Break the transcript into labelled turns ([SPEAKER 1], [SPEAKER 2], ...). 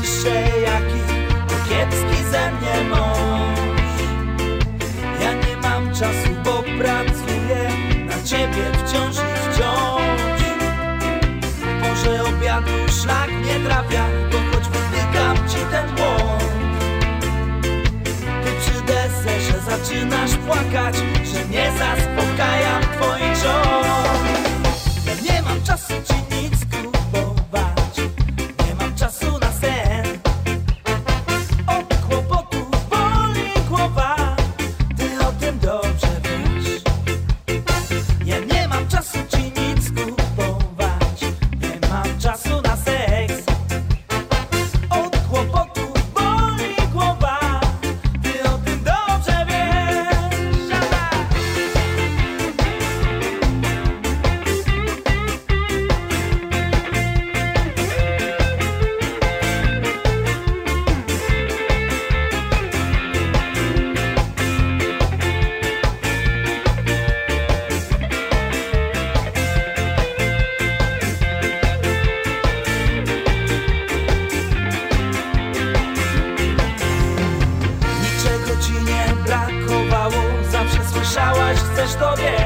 [SPEAKER 1] słyszę, jaki to kiepski ze mnie mąż. Ja nie mam czasu, bo pracuję na ciebie wciąż i wciąż. Może obiadu szlak nie trafia, bo choć wytykam ci ten błąd. Ty przy deserze zaczynasz płakać, że nie zaspokajam twoich żon. Ja nie mam czasu ci nic kupować, nie mam czasu na sen. Od kłopotu boli głowa, ty o tym dobrze wiesz. Ja nie mam czasu ci nic kupować, nie mam czasu na seks. Od kłopotu boli głowa, ty o tym dobrze wiesz. Niczego ci nie brakowało, zawsze słyszałaś, chcesz to wiedzieć.